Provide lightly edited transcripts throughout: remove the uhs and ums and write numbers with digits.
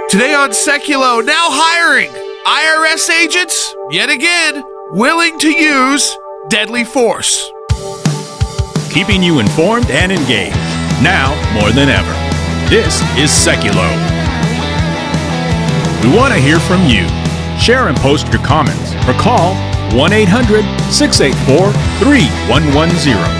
Today on Seculo, now hiring IRS agents, yet again, willing to use deadly force. Keeping you informed and engaged, now more than ever. This is Seculo. We want to hear from you. Share and post your comments or call 1-800-684-3110.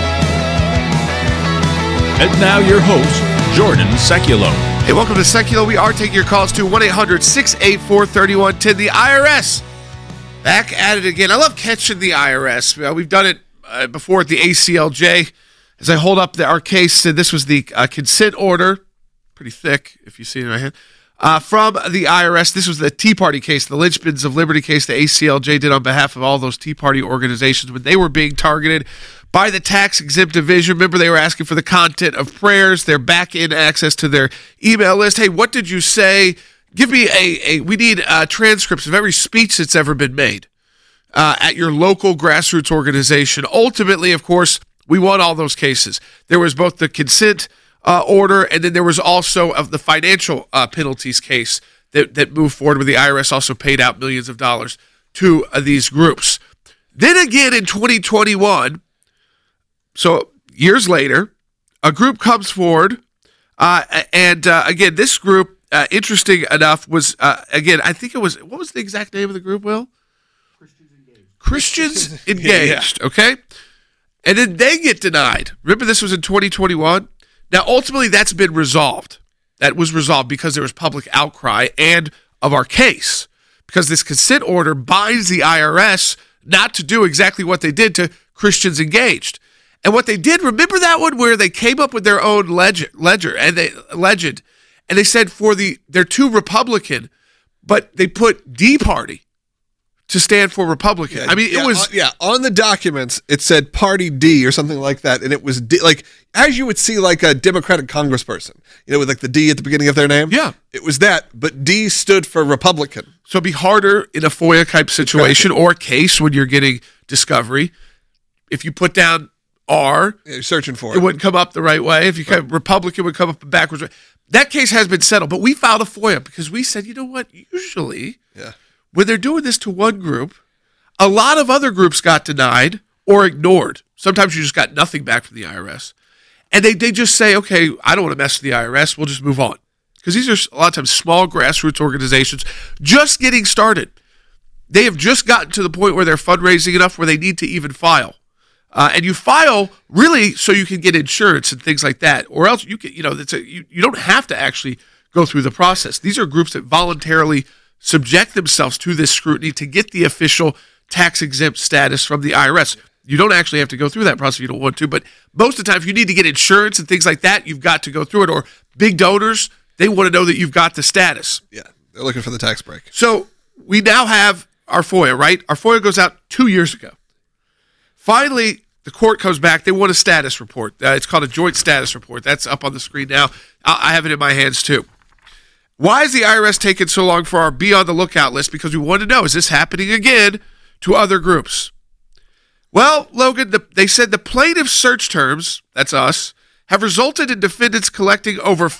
And now your host, Jordan Seculo. Hey, welcome to Seculo. We are taking your calls to 1-800-684-3110. The IRS, back at it again. I love catching the IRS. We've done it before at the ACLJ. As I hold up our case, this was the consent order, pretty thick, if you see it in my hand, from the IRS. This was the Tea Party case, the Lynchpins of Liberty case the ACLJ did on behalf of all those Tea Party organizations when they were being targeted by the tax-exempt division. Remember, they were asking for the content of prayers, their back-end access to their email list. Hey, what did you say? Give me we need transcripts of every speech that's ever been made at your local grassroots organization. Ultimately, of course, we won all those cases. There was both the consent order, and then there was also of the financial penalties case that moved forward, where the IRS also paid out millions of dollars to these groups. Then again in 2021, so years later, a group comes forward, and again, this group, interesting enough, was, again, I think it was, what was the exact name of the group, Will? Christians Engaged, okay? And then they get denied. Remember, this was in 2021? Now, ultimately, that's been resolved. That was resolved because there was public outcry and of our case, because this consent order binds the IRS not to do exactly what they did to Christians Engaged. And what they did, remember that one where they came up with their own ledger, and they said they're too Republican, but they put D Party to stand for Republican. I mean, it was on the documents it said Party D or something like that, and it was D, like as you would see like a Democratic congressperson, with like the D at the beginning of their name. Yeah, it was that, but D stood for Republican. So it'd be harder in a FOIA type situation or a case when you're getting discovery. If you put down R, you're searching for it. It wouldn't come up the right way. If you Republican, would come up backwards. That case has been settled, but we filed a FOIA because we said, you know what? Usually, when they're doing this to one group, a lot of other groups got denied or ignored. Sometimes you just got nothing back from the IRS. And they just say, okay, I don't want to mess with the IRS. We'll just move on. Because these are a lot of times small grassroots organizations just getting started. They have just gotten to the point where they're fundraising enough where they need to even file. And you file really so you can get insurance and things like that, or else you can, you don't have to actually go through the process. These are groups that voluntarily subject themselves to this scrutiny to get the official tax-exempt status from the IRS. You don't actually have to go through that process if you don't want to, but most of the time, if you need to get insurance and things like that, you've got to go through it. Or big donors, they want to know that you've got the status. Yeah, they're looking for the tax break. So we now have our FOIA, right? Our FOIA goes out 2 years ago. Finally, the court comes back. They want a status report. It's called a joint status report. That's up on the screen now. I have it in my hands too. Why is the IRS taking so long for our be on the lookout list? Because we want to know, is this happening again to other groups? Well, Logan, they said the plaintiff's search terms, that's us, have resulted in defendants collecting over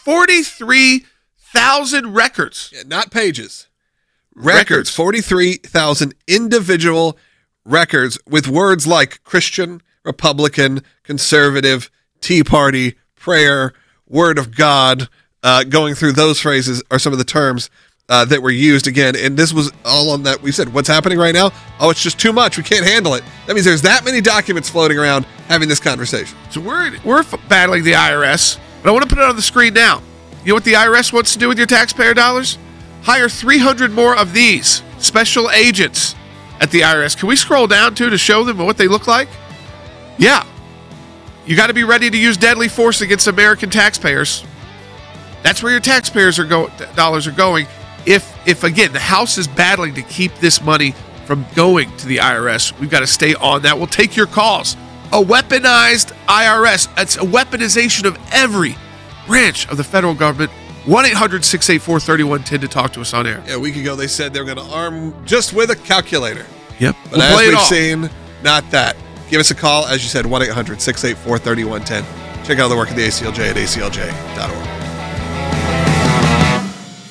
43,000 records. Yeah, not pages. Records. 43,000 individual records with words like Christian, Republican, conservative, Tea Party, prayer, word of God. Going through those phrases are some of the terms that were used again. And this was all on that. We said, what's happening right now? Oh, it's just too much. We can't handle it. That means there's that many documents floating around having this conversation. So we're battling the IRS, but I want to put it on the screen now. You know what the IRS wants to do with your taxpayer dollars? Hire 300 more of these special agents at the IRS. Can we scroll down to show them what they look like? Yeah. You got to be ready to use deadly force against American taxpayers. That's where your taxpayers dollars are going. If again, the House is battling to keep this money from going to the IRS, we've got to stay on that. We'll take your calls. A weaponized IRS. It's a weaponization of every branch of the federal government. 1-800-684-3110 to talk to us on air. Yeah, a week ago they said they were going to arm just with a calculator. Yep. But as we've seen, not that. Give us a call, as you said, 1-800-684-3110. Check out the work of the ACLJ at aclj.org.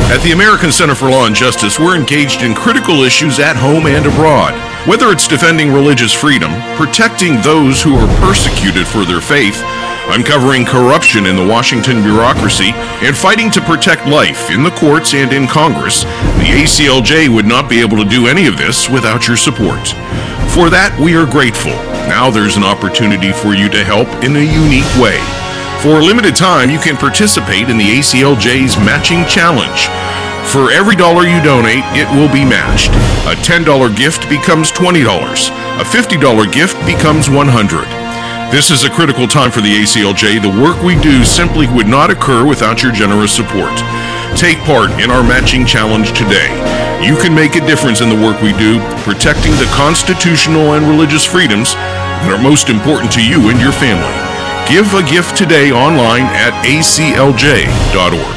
At the American Center for Law and Justice, we're engaged in critical issues at home and abroad. Whether it's defending religious freedom, protecting those who are persecuted for their faith, uncovering corruption in the Washington bureaucracy, and fighting to protect life in the courts and in Congress, the ACLJ would not be able to do any of this without your support. For that, we are grateful. Now there's an opportunity for you to help in a unique way. For a limited time, you can participate in the ACLJ's Matching Challenge. For every dollar you donate, it will be matched. A $10 gift becomes $20. A $50 gift becomes $100. This is a critical time for the ACLJ. The work we do simply would not occur without your generous support. Take part in our Matching Challenge today. You can make a difference in the work we do, protecting the constitutional and religious freedoms that are most important to you and your family. Give a gift today online at aclj.org.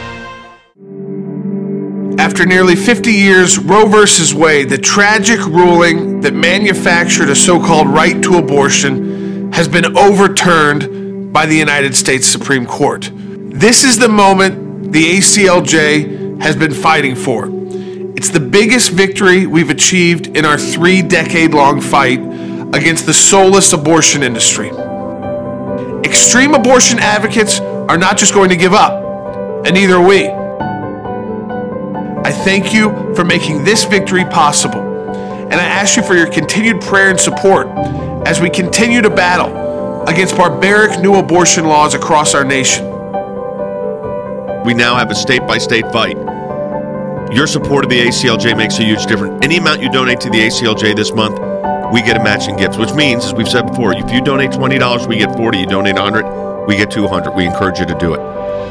After nearly 50 years, Roe v. Wade, the tragic ruling that manufactured a so-called right to abortion, has been overturned by the United States Supreme Court. This is the moment the ACLJ has been fighting for. It's the biggest victory we've achieved in our 3-decade-long fight against the soulless abortion industry. Extreme abortion advocates are not just going to give up, and neither are we. I thank you for making this victory possible, and I ask you for your continued prayer and support as we continue to battle against barbaric new abortion laws across our nation. We now have a state-by-state fight. Your support of the ACLJ makes a huge difference. Any amount you donate to the ACLJ this month, we get a matching gift, which means, as we've said before, if you donate $20, we get $40. You donate $100, we get $200. We encourage you to do it.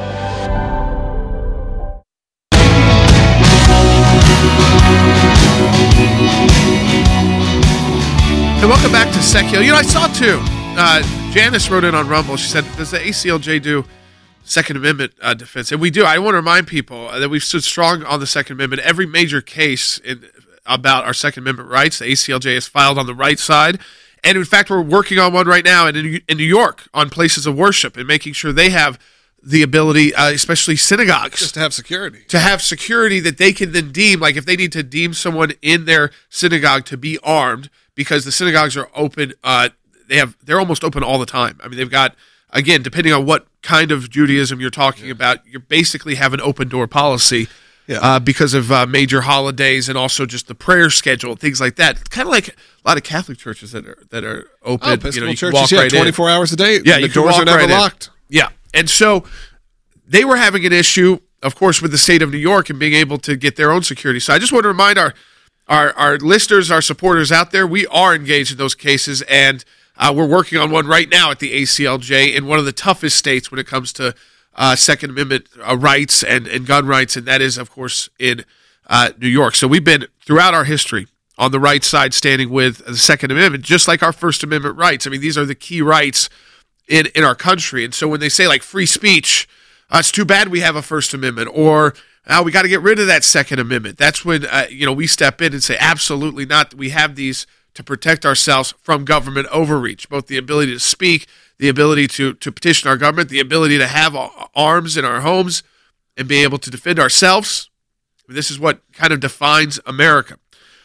And welcome back to Secchio. You know, I saw too, Janice wrote in on Rumble. She said, does the ACLJ do Second Amendment defense? And we do. I want to remind people that we've stood strong on the Second Amendment. Every major case about our Second Amendment rights, the ACLJ has filed on the right side. And in fact, we're working on one right now in New York on places of worship and making sure they have the ability, especially synagogues, Just to have security. to have security that they can then deem, like if they need to deem someone in their synagogue to be armed, because the synagogues are open, they're almost open all the time. I mean, they've got, again, depending on what kind of Judaism you're talking about, you basically have an open door policy because of major holidays and also just the prayer schedule, things like that. Kind of like a lot of Catholic churches that are open. Episcopal you churches, walk right 24 hours a day. Yeah, the doors are never locked. Yeah. And so they were having an issue, of course, with the state of New York and being able to get their own security. So I just want to remind our listeners, our supporters out there, we are engaged in those cases, and we're working on one right now at the ACLJ in one of the toughest states when it comes to Second Amendment rights and gun rights, and that is, of course, in New York. So we've been, throughout our history, on the right side standing with the Second Amendment, just like our First Amendment rights. I mean, these are the key rights in our country. And so when they say, like, free speech, it's too bad we have a First Amendment, or we got to get rid of that Second Amendment. That's when we step in and say, absolutely not. We have these to protect ourselves from government overreach, both the ability to speak, the ability to petition our government, the ability to have arms in our homes and be able to defend ourselves. This is what kind of defines America.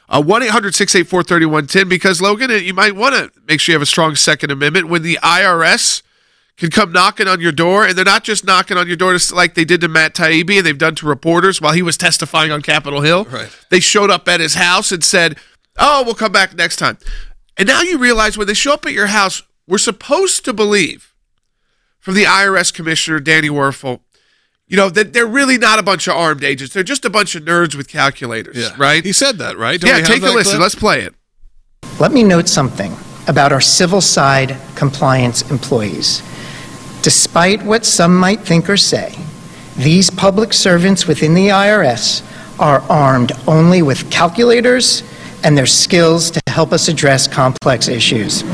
1-800-684-3110, because, Logan, you might want to make sure you have a strong Second Amendment when the IRS can come knocking on your door, and they're not just knocking on your door like they did to Matt Taibbi and they've done to reporters while he was testifying on Capitol Hill. Right. They showed up at his house and said, oh, we'll come back next time. And now you realize when they show up at your house, we're supposed to believe from the IRS Commissioner, Danny Werfel, that they're really not a bunch of armed agents. They're just a bunch of nerds with calculators, right? He said that, right? Take a listen. Let's play it. Let me note something about our civil side compliance employees. Despite what some might think or say, these public servants within the IRS are armed only with calculators and their skills to help us address complex issues.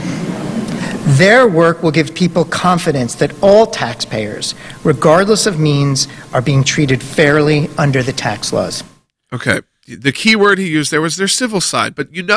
Their work will give people confidence that all taxpayers, regardless of means, are being treated fairly under the tax laws. Okay. The key word he used there was their civil side. But the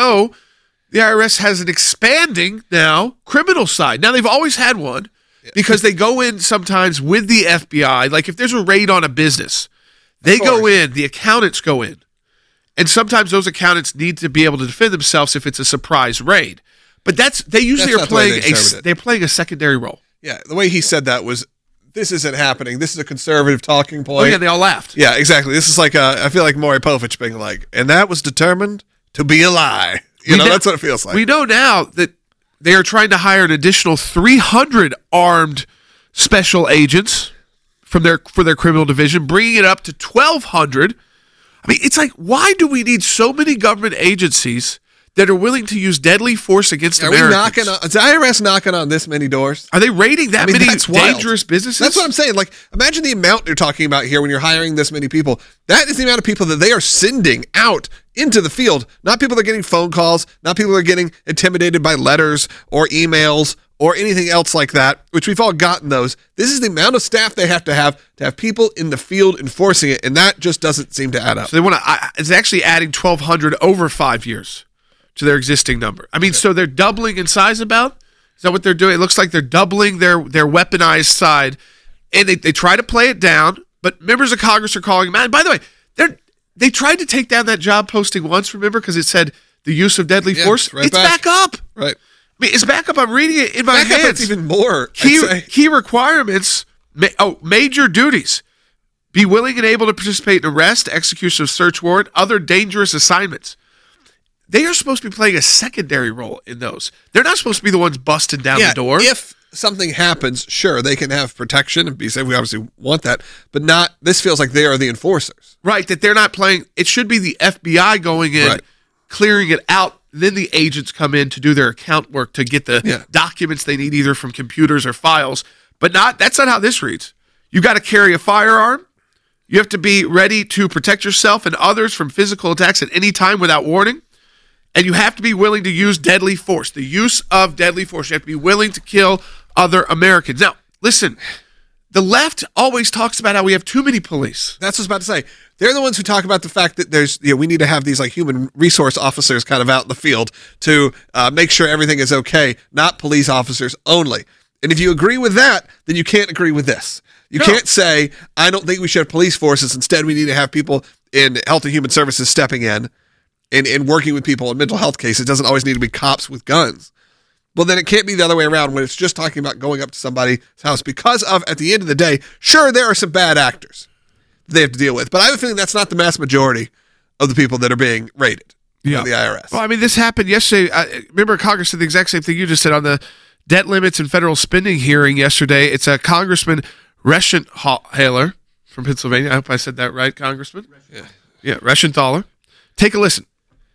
IRS has an expanding now criminal side. Now, they've always had one because they go in sometimes with the FBI. Like if there's a raid on a business, They go in, the accountants go in. And sometimes those accountants need to be able to defend themselves if it's a surprise raid. But they usually are playing they're playing a secondary role. Yeah, the way he said that was, this isn't happening. This is a conservative talking point. Oh, yeah, they all laughed. Yeah, exactly. This is like, I feel like Maury Povich being like, and that was determined to be a lie. That's what it feels like. We know now that they are trying to hire an additional 300 armed special agents for their criminal division, bringing it up to 1,200. I mean, it's like, why do we need so many government agencies that are willing to use deadly force against Americans? Is the IRS knocking on this many doors? Are they raiding that many dangerous businesses? That's what I'm saying. Like, imagine the amount you're talking about here when you're hiring this many people. That is the amount of people that they are sending out into the field. Not people that are getting phone calls, not people that are getting intimidated by letters or emails or anything else like that, which we've all gotten those. This is the amount of staff they have to have people in the field enforcing it, and that just doesn't seem to add up. So they want to. It's actually adding 1,200 over 5 years to their existing number. I mean, so they're doubling in size about? Is that what they're doing? It looks like they're doubling their weaponized side, and they try to play it down, but members of Congress are calling them out. And by the way, they tried to take down that job posting once, remember, because it said the use of deadly force. Right it's back up. Right. I mean, it's back up. I'm reading it in my hands. It's even more. Key requirements, major duties. Be willing and able to participate in arrest, execution of search warrant, other dangerous assignments. They are supposed to be playing a secondary role in those. They're not supposed to be the ones busting down the door. If something happens, sure, they can have protection and be safe. We obviously want that, but not. This feels like they are the enforcers. Right, that they're not playing. It should be the FBI going in, clearing it out. Then the agents come in to do their account work to get the documents they need, either from computers or files. But that's not how this reads. You got to carry a firearm. You have to be ready to protect yourself and others from physical attacks at any time without warning. And you have to be willing to use deadly force. The use of deadly force. You have to be willing to kill other Americans. Now, listen, the left always talks about how we have too many police. That's what I was about to say. They're the ones who talk about the fact that we need to have these like human resource officers kind of out in the field to make sure everything is okay, not police officers only. And if you agree with that, then you can't agree with this. You can't say, I don't think we should have police forces. Instead, we need to have people in Health and Human Services stepping in and working with people in mental health cases. It doesn't always need to be cops with guns. Well, then it can't be the other way around when it's just talking about going up to somebody's house because of, at the end of the day, sure, there are some bad actors they have to deal with. But I have a feeling that's not the mass majority of the people that are being raided by the IRS. Well, I mean, this happened yesterday. Remember, Congress did the exact same thing you just said on the debt limits and federal spending hearing yesterday. It's a Congressman Reschenthaler from Pennsylvania. I hope I said that right, Congressman. Yeah, Reschenthaler. Take a listen.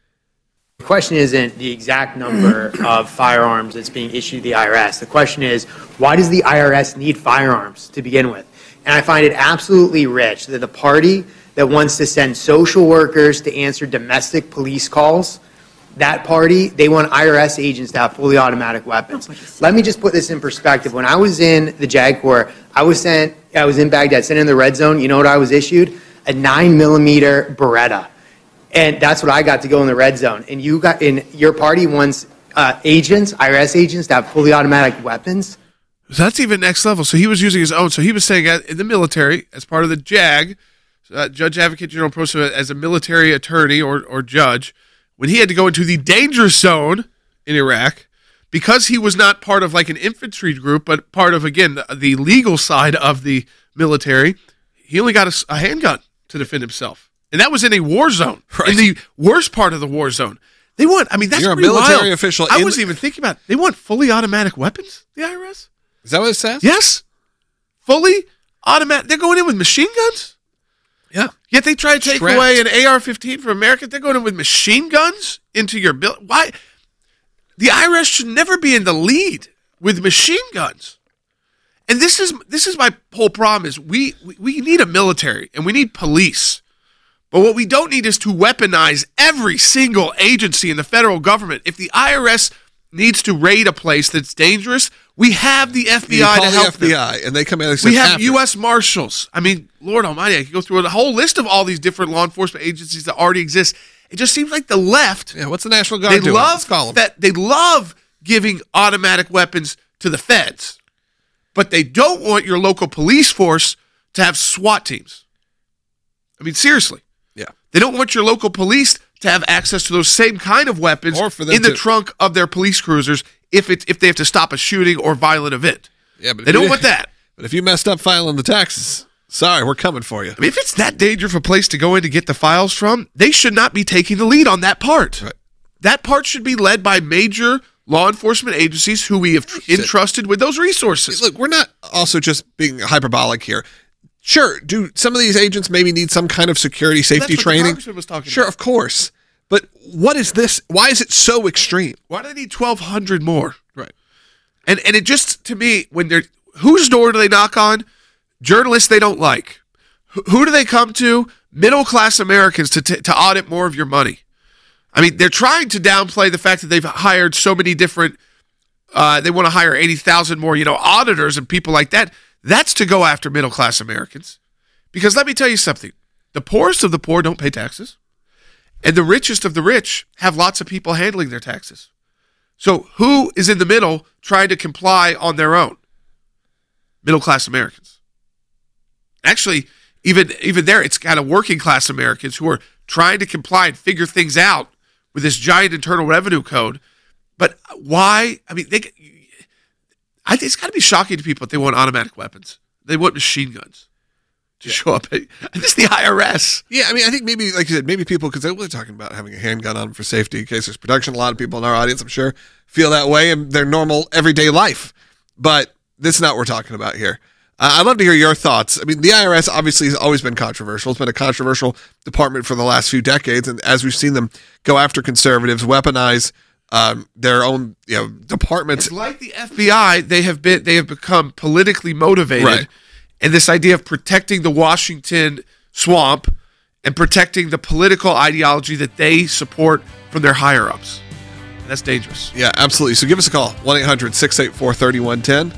The question isn't the exact number of firearms that's being issued to the IRS. The question is, why does the IRS need firearms to begin with? And I find it absolutely rich that the party that wants to send social workers to answer domestic police calls, that party, they want IRS agents to have fully automatic weapons. Let me just put this in perspective. When I was in the JAG Corps, I was in Baghdad, sent in the red zone. You know what I was issued? A 9mm Beretta. And that's what I got to go in the red zone. And your party wants agents, IRS agents, to have fully automatic weapons. So that's even next level. So he was using his own. So he was saying in the military, as part of the JAG, Judge Advocate General Proso, as a military attorney or judge, when he had to go into the danger zone in Iraq, because he was not part of like an infantry group, but part of, again, the legal side of the military, he only got a handgun to defend himself. And that was in a war zone, in the worst part of the war zone. They want, I mean, that's You're pretty a military wild. official. I wasn't even thinking about it. They want fully automatic weapons, the IRS? Is that what it says? Yes. Fully automatic. They're going in with machine guns? Yeah. Yet they try to take away an AR-15 from America. They're going in with machine guns into your bill. Why? The IRS should never be in the lead with machine guns. And this is my whole problem is we need a military and we need police. But what we don't need is to weaponize every single agency in the federal government. If the IRS needs to raid a place that's dangerous, we have the FBI to help them. And they come in and we have U.S. Marshals. I mean, Lord Almighty, I could go through a whole list of all these different law enforcement agencies that already exist. It just seems like the left. Yeah, what's the National Guard doing? They love giving automatic weapons to the feds, but they don't want your local police force to have SWAT teams. I mean, seriously. Yeah. They don't want your local police to have access to those same kind of weapons Or for them in the to- trunk of their police cruisers if they have to stop a shooting or violent event. Yeah, but They don't want that. But if you messed up filing the taxes, sorry, we're coming for you. I mean, if it's that dangerous of a place to go in to get the files from, they should not be taking the lead on that part. Right. That part should be led by major law enforcement agencies who we have entrusted with those resources. Look, we're not also just being hyperbolic here. Sure, do some of these agents maybe need some kind of security safety That's what the training? congressman was talking Sure, about. of course. But what is this? Why is it so extreme? Why do they need 1,200 more? Right. And it just, to me, when they're, whose door do they knock on? Journalists they don't like. Who do they come to? Middle-class Americans to audit more of your money. I mean, they're trying to downplay the fact that they've hired so many different, they want to hire 80,000 more, auditors and people like that. That's to go after middle-class Americans. Because let me tell you something. The poorest of the poor don't pay taxes. And the richest of the rich have lots of people handling their taxes. So who is in the middle trying to comply on their own? Middle-class Americans. Actually, even there, it's kind of working-class Americans who are trying to comply and figure things out with this giant internal revenue code. But why? I mean, I think it's got to be shocking to people that they want automatic weapons. They want machine guns to show up. This is the IRS. Yeah, I mean, I think maybe, like you said, maybe people, because they're really talking about having a handgun on for safety in case there's production. A lot of people in our audience, I'm sure, feel that way in their normal everyday life. But this is not what we're talking about here. I'd love to hear your thoughts. I mean, the IRS obviously has always been controversial. It's been a controversial department for the last few decades. And as we've seen them go after conservatives, weaponize their own departments. It's like the FBI. They have become politically motivated. Right. And this idea of protecting the Washington swamp and protecting the political ideology that they support from their higher-ups. That's dangerous. Yeah, absolutely. So give us a call, 1-800-684-3110,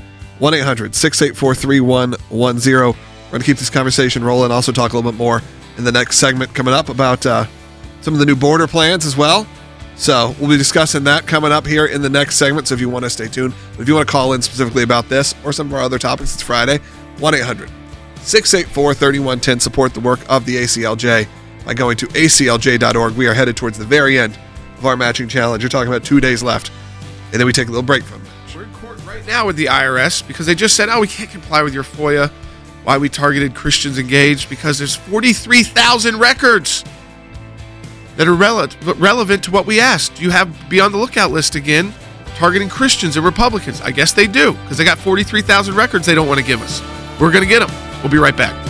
1-800-684-3110. We're going to keep this conversation rolling, also talk a little bit more in the next segment coming up about some of the new border plans as well. So we'll be discussing that coming up here in the next segment, so if you want to stay tuned. But if you want to call in specifically about this or some of our other topics, it's Friday, 1-800-684-3110. Support the work of the ACLJ by going to aclj.org. We are headed towards the very end of our matching challenge. You're talking about 2 days left, and then we take a little break from it. We're in court right now with the IRS because they just said, we can't comply with your FOIA. Why we targeted Christians Engaged? Because there's 43,000 records that are relevant to what we asked. Do you have Be on the Lookout list again, targeting Christians and Republicans? I guess they do, because they got 43,000 records they don't want to give us. We're going to get them. We'll be right back.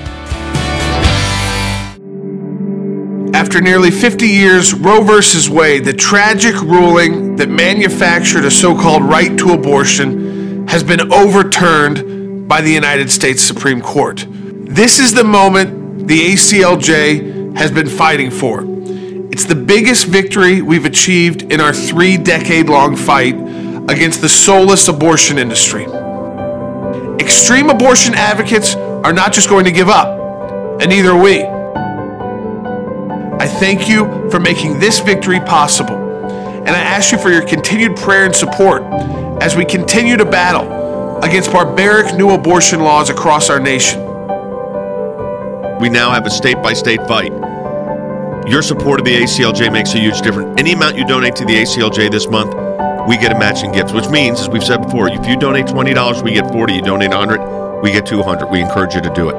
After nearly 50 years, Roe v. Wade, the tragic ruling that manufactured a so-called right to abortion, has been overturned by the United States Supreme Court. This is the moment the ACLJ has been fighting for. It's the biggest victory we've achieved in our 3-decade-long fight against the soulless abortion industry. Extreme abortion advocates are not just going to give up, and neither are we. I thank you for making this victory possible, and I ask you for your continued prayer and support as we continue to battle against barbaric new abortion laws across our nation. We now have a state-by-state fight. Your support of the ACLJ makes a huge difference. Any amount you donate to the ACLJ this month, we get a matching gift, which means, as we've said before, if you donate $20, we get $40. You donate $100, we get $200. We encourage you to do it.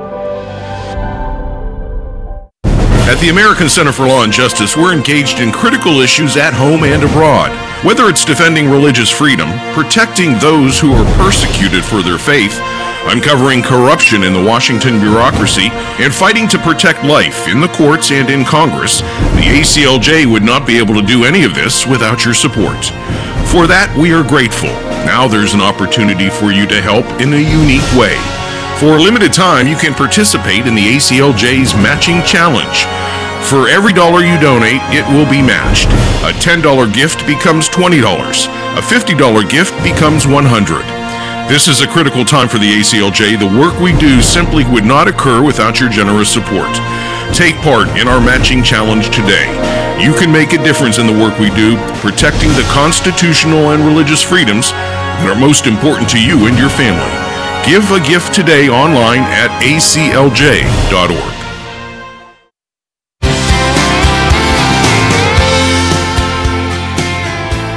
At the American Center for Law and Justice, we're engaged in critical issues at home and abroad. Whether it's defending religious freedom, protecting those who are persecuted for their faith, uncovering corruption in the Washington bureaucracy, and fighting to protect life in the courts and in Congress, the ACLJ would not be able to do any of this without your support. For that, we are grateful. Now there's an opportunity for you to help in a unique way. For a limited time, you can participate in the ACLJ's Matching Challenge. For every dollar you donate, it will be matched. A $10 gift becomes $20. A $50 gift becomes $100. This is a critical time for the ACLJ. The work we do simply would not occur without your generous support. Take part in our Matching Challenge today. You can make a difference in the work we do, protecting the constitutional and religious freedoms that are most important to you and your family. Give a gift today online at aclj.org.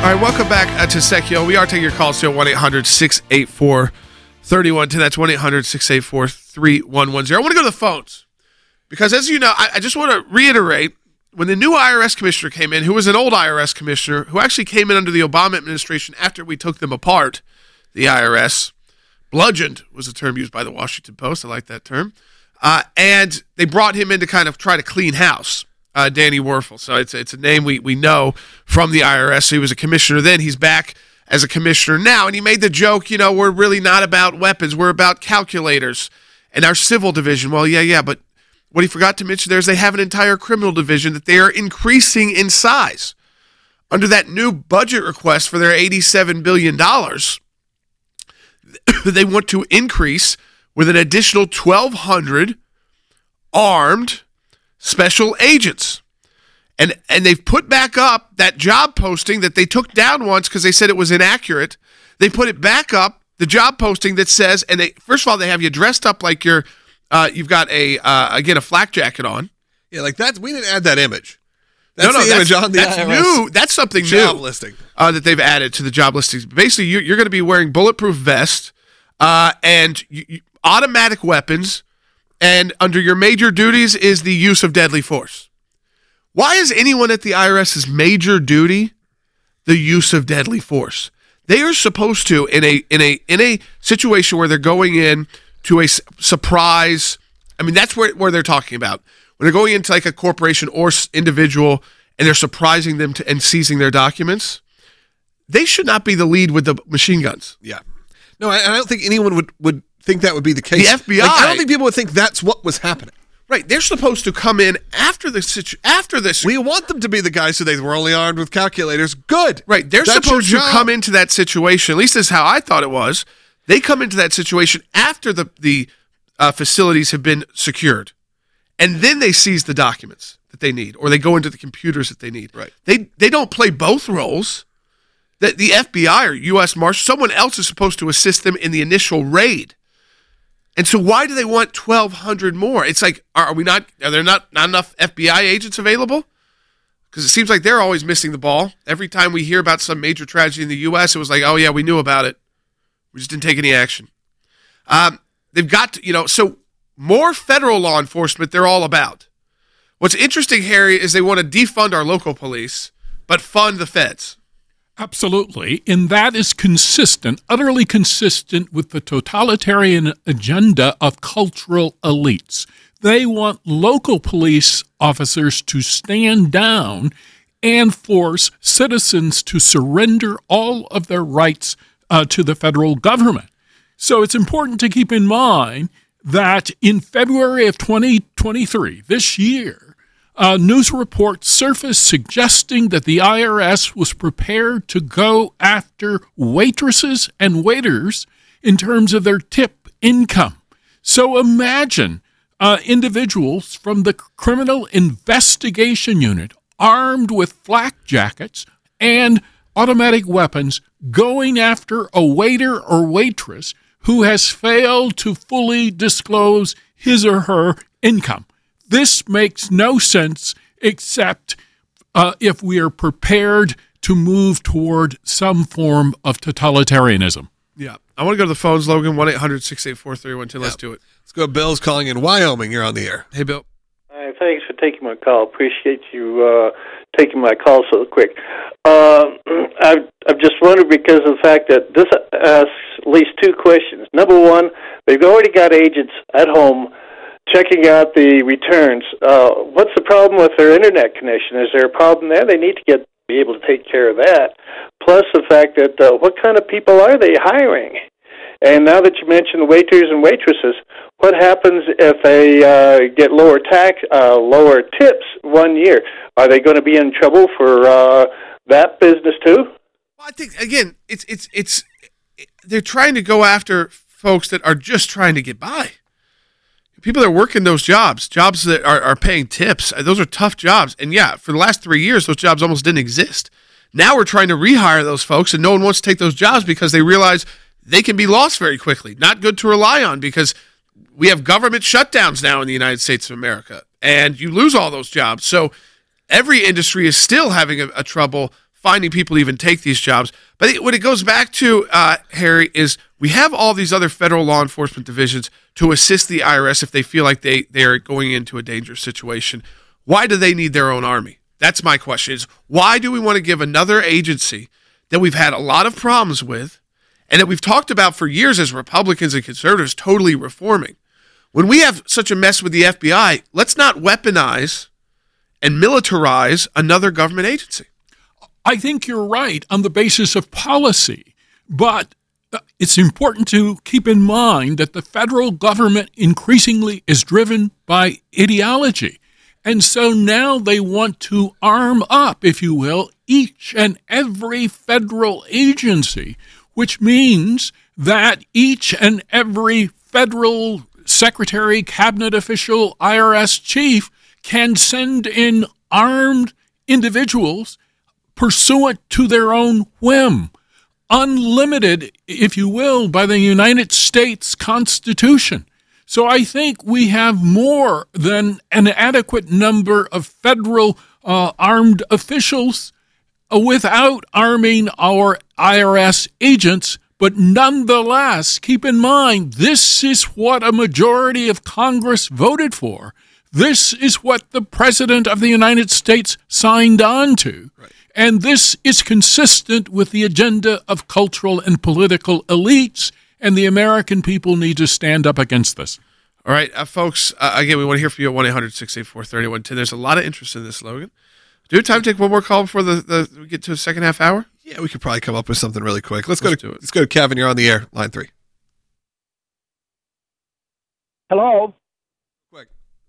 All right, welcome back to Secchio. We are taking your calls to 1-800-684-3110. That's 1-800-684-3110. I want to go to the phones because, as you know, I just want to reiterate, when the new IRS commissioner came in, who was an old IRS commissioner, who actually came in under the Obama administration after we took them apart, the IRS, bludgeoned was a term used by the Washington Post. I like that term. And they brought him in to kind of try to clean house. Danny Werfel. So it's a name we know from the IRS. So he was a commissioner then. He's back as a commissioner now. And he made the joke, we're really not about weapons. We're about calculators and our civil division. Well, yeah. But what he forgot to mention there is they have an entire criminal division that they are increasing in size. Under that new budget request for their $87 billion, they want to increase with an additional 1,200 armed special agents. And they've put back up that job posting that they took down once because they said it was inaccurate. They put it back up, the job posting that says, and first of all, they have you dressed up like you've got a flak jacket on. Yeah, like that. We didn't add that image. That's the image on the that's IRS new. That's something job new listing that they've added to the job listings. Basically, you're going to be wearing bulletproof vest and automatic weapons. And under your major duties is the use of deadly force. Why is anyone at the IRS's major duty the use of deadly force? They are supposed to, in a situation where they're going in to a surprise. I mean, that's where they're talking about. When they're going into like a corporation or individual and they're surprising them and seizing their documents, they should not be the lead with the machine guns. Yeah. No, I don't think anyone would think that would be the case. The FBI. I don't think people would think that's what was happening. Right. They're supposed to come in after this. We want them to be the guys who they were only armed with calculators. Good. Right. They're supposed to come into that situation. At least that's how I thought it was. They come into that situation after the facilities have been secured. And then they seize the documents that they need, or they go into the computers that they need. Right. They don't play both roles. That the FBI or U.S. Marshal, someone else is supposed to assist them in the initial raid. And so why do they want 1,200 more? It's like, are there not enough FBI agents available? Because it seems like they're always missing the ball. Every time we hear about some major tragedy in the U.S., it was like, oh yeah, we knew about it. We just didn't take any action. They've got to, so more federal law enforcement they're all about. What's interesting, Harry, is they want to defund our local police, but fund the feds. Absolutely. And that is consistent, utterly consistent with the totalitarian agenda of cultural elites. They want local police officers to stand down and force citizens to surrender all of their rights to the federal government. So it's important to keep in mind that in February of 2023, this year, news reports surfaced suggesting that the IRS was prepared to go after waitresses and waiters in terms of their tip income. So imagine individuals from the Criminal Investigation Unit armed with flak jackets and automatic weapons going after a waiter or waitress who has failed to fully disclose his or her income. This makes no sense except if we are prepared to move toward some form of totalitarianism. Yeah. I want to go to the phones, Logan, 1-800-684-3110. Let's do it. Let's go. Bill's calling in Wyoming. You're on the air. Hey, Bill. Hi, thanks for taking my call. Appreciate you taking my call so quick. I've just wondered because of the fact that this asks at least two questions. Number one, they've already got agents at home checking out the returns. What's the problem with their internet connection? Is there a problem there? They need to be able to take care of that. Plus the fact that what kind of people are they hiring? And now that you mentioned waiters and waitresses, what happens if they get lower tips 1 year? Are they going to be in trouble for that business too? Well, I think again, it's they're trying to go after folks that are just trying to get by. People that are working those jobs that are paying tips, those are tough jobs. And yeah, for the last 3 years, those jobs almost didn't exist. Now we're trying to rehire those folks, and no one wants to take those jobs because they realize they can be lost very quickly. Not good to rely on because we have government shutdowns now in the United States of America, and you lose all those jobs. So every industry is still having a trouble finding people to even take these jobs. But I think what it goes back to, Harry, is we have all these other federal law enforcement divisions to assist the IRS if they feel like they are going into a dangerous situation. Why do they need their own army? That's my question. Is why do we want to give another agency that we've had a lot of problems with and that we've talked about for years as Republicans and conservatives totally reforming? When we have such a mess with the FBI, let's not weaponize and militarize another government agency. I think you're right on the basis of policy, but it's important to keep in mind that the federal government increasingly is driven by ideology. And so now they want to arm up, if you will, each and every federal agency, which means that each and every federal secretary, cabinet official, IRS chief can send in armed individuals pursuant to their own whim, unlimited, if you will, by the United States Constitution. So I think we have more than an adequate number of federal armed officials without arming our IRS agents. But nonetheless, keep in mind, this is what a majority of Congress voted for. This is what the President of the United States signed on to. Right. And this is consistent with the agenda of cultural and political elites, and the American people need to stand up against this. All right, folks, again, we want to hear from you at 1-800-684-3110. There's a lot of interest in this, Logan. Do we have time to take one more call before we get to the second half hour? Yeah, we could probably come up with something really quick. Let's go to Kevin. You're on the air, line 3. Hello? Quick.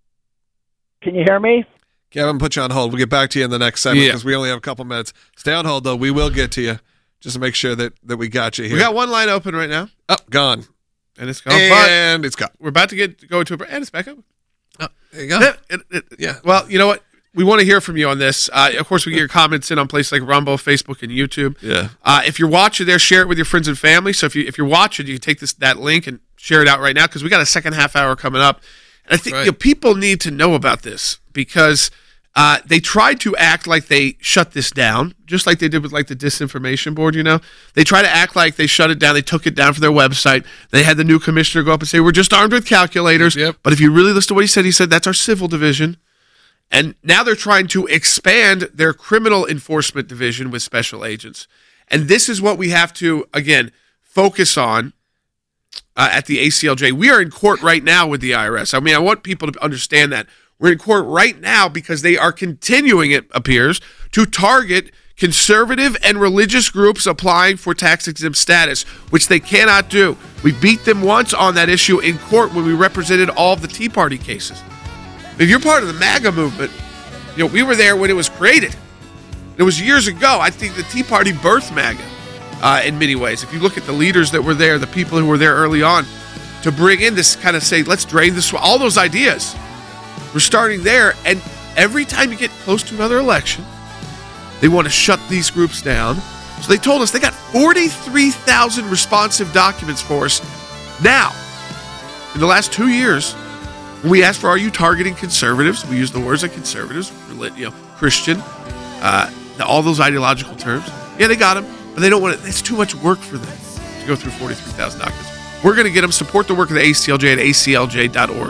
Can you hear me? Kevin, put you on hold. We'll get back to you in the next segment because we only have a couple minutes. Stay on hold, though. We will get to you just to make sure that we got you here. We got one line open right now. Oh, gone. And it's gone. And it's gone. We're about to go to and it's back up. Oh, there you go. Yeah. Well, you know what? We want to hear from you on this. Of course, we get your comments in on places like Rumble, Facebook, and YouTube. Yeah. If you're watching there, share it with your friends and family. So if you're watching, you can take that link and share it out right now because we got a second half hour coming up. And I think people need to know about this because they tried to act like they shut this down, just like they did with like the disinformation board. They try to act like they shut it down. They took it down from their website. They had the new commissioner go up and say, "We're just armed with calculators." Yep. But if you really listen to what he said, that's our civil division. And now they're trying to expand their criminal enforcement division with special agents. And this is what we have to, again, focus on at the ACLJ. We are in court right now with the IRS. I mean, I want people to understand that. We're in court right now because they are continuing, it appears, to target conservative and religious groups applying for tax-exempt status, which they cannot do. We beat them once on that issue in court when we represented all of the Tea Party cases. If you're part of the MAGA movement, we were there when it was created. It was years ago. I think the Tea Party birthed MAGA in many ways. If you look at the leaders that were there, the people who were there early on, to bring in this kind of say, let's drain this, all those ideas. We're starting there, and every time you get close to another election, they want to shut these groups down. So they told us they got 43,000 responsive documents for us now. In the last 2 years, when we asked for, are you targeting conservatives? We use the words like conservatives, Christian, all those ideological terms. Yeah, they got them, but they don't want it. It's too much work for them to go through 43,000 documents. We're going to get them. Support the work of the ACLJ at aclj.org.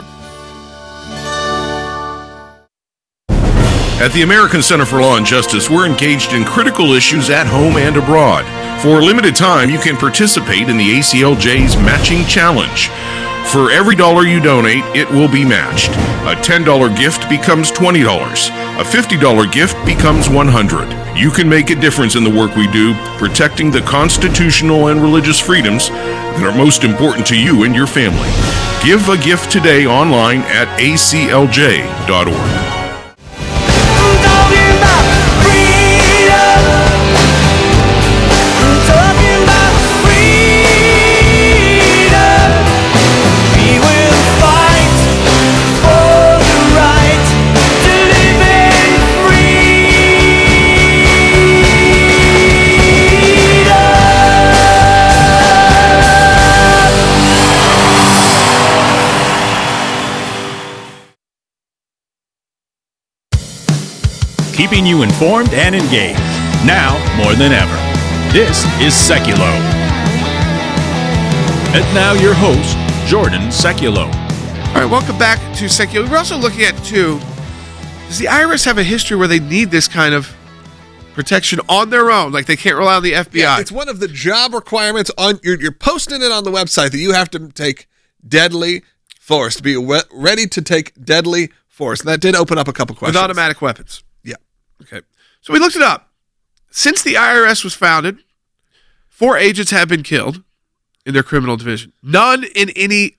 At the American Center for Law and Justice, we're engaged in critical issues at home and abroad. For a limited time, you can participate in the ACLJ's Matching Challenge. For every dollar you donate, it will be matched. A $10 gift becomes $20. A $50 gift becomes $100. You can make a difference in the work we do, protecting the constitutional and religious freedoms that are most important to you and your family. Give a gift today online at aclj.org. Keeping you informed and engaged. Now more than ever. This is Seculo. And now your host, Jordan Seculo. All right, welcome back to Seculo. We're also looking at, too, does the IRS have a history where they need this kind of protection on their own? Like they can't rely on the FBI? Yeah, it's one of the job requirements on you're posting it on the website that you have to take deadly force, to be ready to take deadly force. And that did open up a couple questions. With automatic weapons. Yeah. Okay. So we looked it up. Since the IRS was founded, 4 agents have been killed in their criminal division. None in any,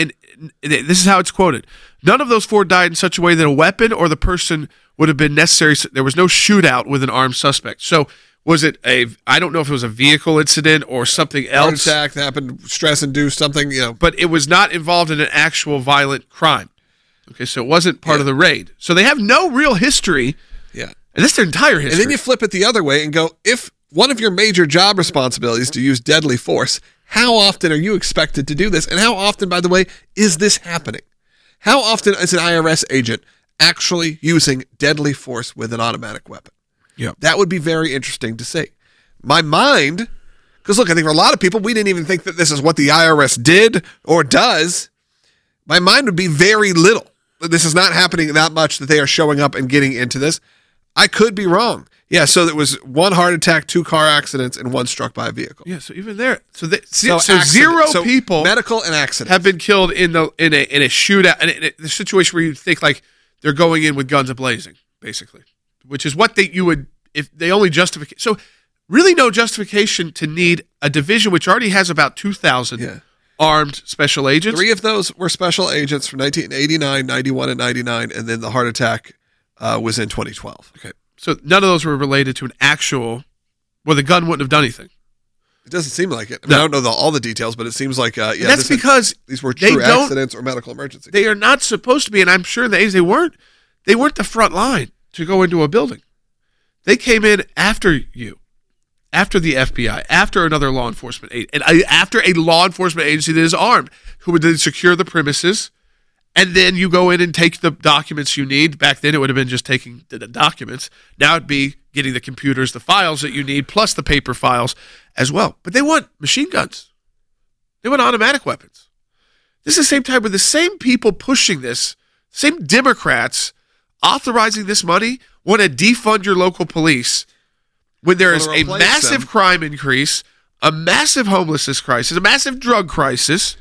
this is how it's quoted. None of those 4 died in such a way that a weapon or the person would have been necessary. There was no shootout with an armed suspect. So was it I don't know if it was a vehicle incident or something else. Heart attack that happened, stress-induced, something, But it was not involved in an actual violent crime. Okay, so it wasn't part of the raid. So they have no real history. Yeah. And that's their entire history. And then you flip it the other way and go, if one of your major job responsibilities is to use deadly force, how often are you expected to do this? And how often, by the way, is this happening? How often is an IRS agent actually using deadly force with an automatic weapon? Yeah. That would be very interesting to see. My mind, because look, I think for a lot of people, we didn't even think that this is what the IRS did or does. My mind would be very little. This is not happening that much that they are showing up and getting into this. I could be wrong. Yeah, so there was 1 heart attack, 2 car accidents, and 1 struck by a vehicle. Yeah, so even there, so 0 So people, medical and accidents, have been killed in a shootout, and in a situation where you think like they're going in with guns a-blazing, basically, which is what you would if they only justify. So really, no justification to need a division which already has about 2,000 armed special agents. 3 of those were special agents from 1989, 91, and 99, and then the heart attack was in 2012. Okay. So none of those were related to an actual, where the gun wouldn't have done anything. It doesn't seem like it. I mean, I don't know all the details, but it seems like, that's because these were true accidents or medical emergencies. They are not supposed to be, and I'm sure they weren't the front line to go into a building. They came in after you, after the FBI, after another law enforcement and after a law enforcement agency that is armed, who would then secure the premises. And then you go in and take the documents you need. Back then, it would have been just taking the documents. Now it'd be getting the computers, the files that you need, plus the paper files as well. But they want machine guns. They want automatic weapons. This is the same time with the same people pushing this, same Democrats authorizing this money, want to defund your local police when there is a massive crime increase, a massive homelessness crisis, a massive drug crisis.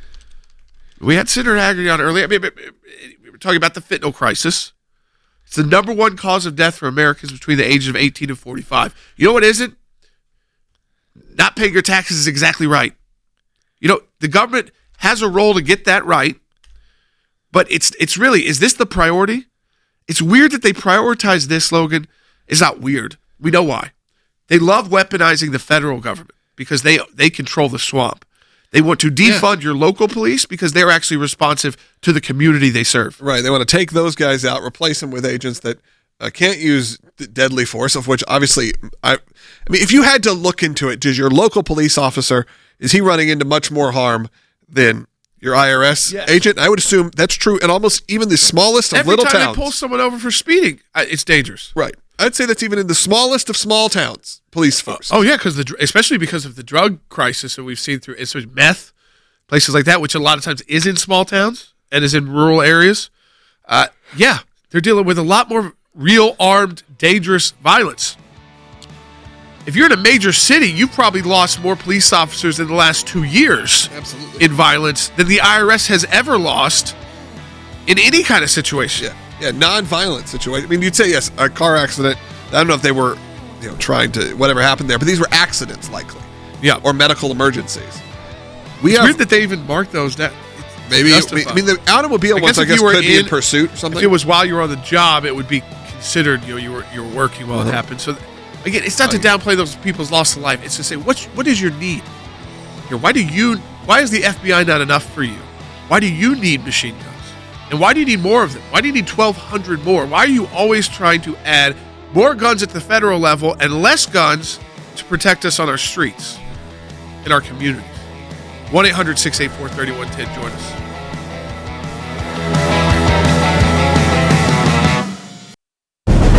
We had Senator Hagerty on earlier. I mean, we were talking about the fentanyl crisis. It's the #1 cause of death for Americans between the ages of 18 and 45. You know what isn't? Not paying your taxes is exactly right. You know, the government has a role to get that right, but it's really, is this the priority? It's weird that they prioritize this, Logan. It's not weird. We know why. They love weaponizing the federal government because they control the swamp. They want to defund your local police because they're actually responsive to the community they serve. Right. They want to take those guys out, replace them with agents that can't use deadly force, of which obviously, I mean, if you had to look into it, does your local police officer, is he running into much more harm than your IRS agent? I would assume that's true in almost even the smallest of little towns. Every time they pull someone over for speeding, it's dangerous. Right. I'd say that's even in the smallest of small towns, police force. Oh yeah, especially because of the drug crisis that we've seen through meth, places like that, which a lot of times is in small towns and is in rural areas. They're dealing with a lot more real armed, dangerous violence. If you're in a major city, you've probably lost more police officers in the last 2 years in violence than the IRS has ever lost in any kind of situation. Yeah, non-violent situation. I mean, you'd say, yes, a car accident. I don't know if they were, trying to, whatever happened there, but these were accidents likely. Yeah. Or medical emergencies. It's weird that they even marked those down. Maybe, I mean, the automobile ones, I guess, could be in pursuit or something. If it was while you were on the job, it would be considered, you were working while it happened. So, again, it's not to downplay those people's loss of life. It's to say, what is your need? Why is the FBI not enough for you? Why do you need machine guns? And why do you need more of them? Why do you need 1,200 more? Why are you always trying to add more guns at the federal level and less guns to protect us on our streets, in our communities? 1-800-684-3110. Join us.